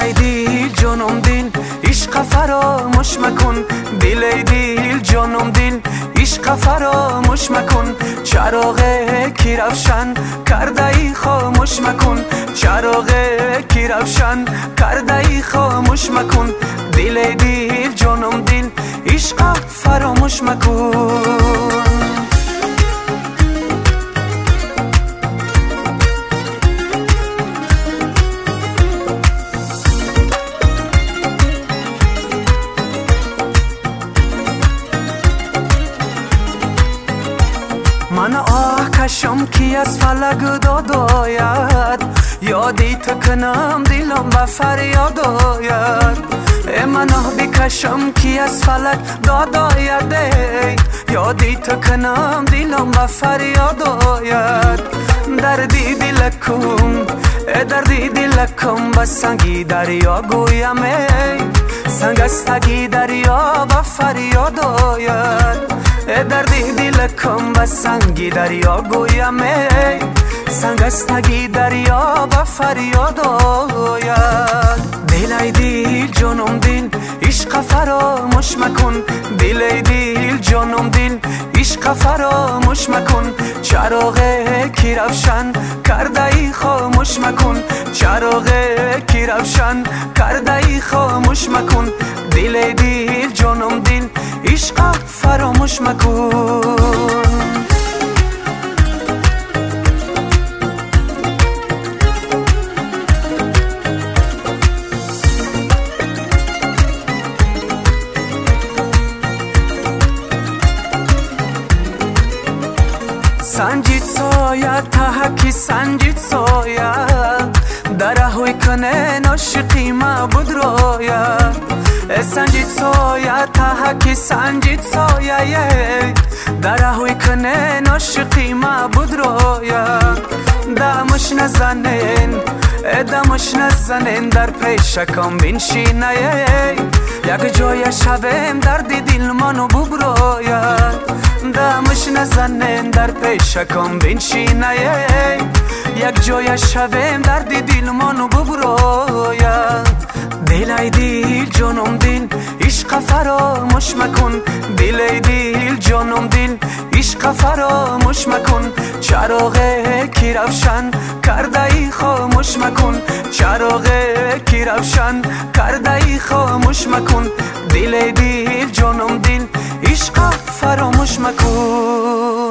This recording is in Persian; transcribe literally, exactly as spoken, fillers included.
ای دیل جانم دیل عشق فراموش مکن دل ای دیل جانم دیل عشق فراموش مکن چراغ کی روشن کرده ای خاموش مکن چراغ کی روشن کرده ای خاموش مکن دل ای دیل جانم دیل عشق فراموش مکن من آه کشم کی از فلک داد آید یادی تو کنم دلم به فریاد آید من آه بکشم کی از فلک داد آید یادی تو کنم دلم به فریاد آید دردی دلکم دردی دلکم به سنگی دریا گویم سنگستگی دریا به فریاد آید دردی دلکم به سنگی دریا گویم سنگستگی دریا به فریاد آید دل ای دیل جانم دیل عشق فراموش مکن دل ای دیل جانم دیل عشق فراموش مکن چراغ کی روشن کرده ای خاموش مکن چراغ کی روشن کرده ای خاموش مکن دل ای دیل جانم دیل عشق فراموش مکن سنجید سایه تحکی سنجید سایه درهوی کنه ناشقی معبود رویه سنجید سایه تحکی سنجید سایه درهوی کنه ناشقی معبود رویه دمش نزنین دمش نزنین در پیشکم بنشینه یک جای شبم دردی دل منو ببروید دمش نزنین در پیشکم بنشینه یک جای شبم دردی دل منو ببروید دل ای دیل جانم دیل عشق فراموش مکن دل ای دیل جانم دیل عشق فراموش مکن چراغ کی روشن کرده ای خاموش مکن چراغ کی روشن کرده ای خاموش مکن دل ای دیل جانم دیل عشق فراموش مکن